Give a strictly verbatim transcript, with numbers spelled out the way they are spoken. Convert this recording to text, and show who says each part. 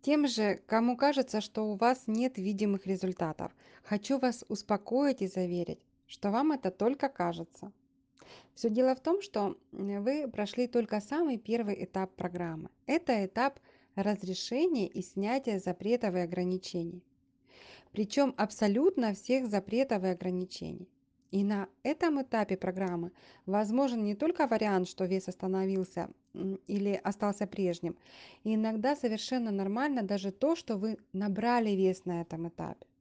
Speaker 1: Тем же, кому кажется, что у вас нет видимых результатов, хочу вас успокоить и заверить, что вам это только кажется. Все дело в том, что м, вы прошли только самый первый этап программы. Это этап разрешения и снятия запретов и ограничений. Причем абсолютно всех запретов и ограничений. И на этом этапе программы возможен не только вариант, что вес остановился м, или остался прежним. И иногда совершенно нормально даже то, что вы набрали вес на этом этапе.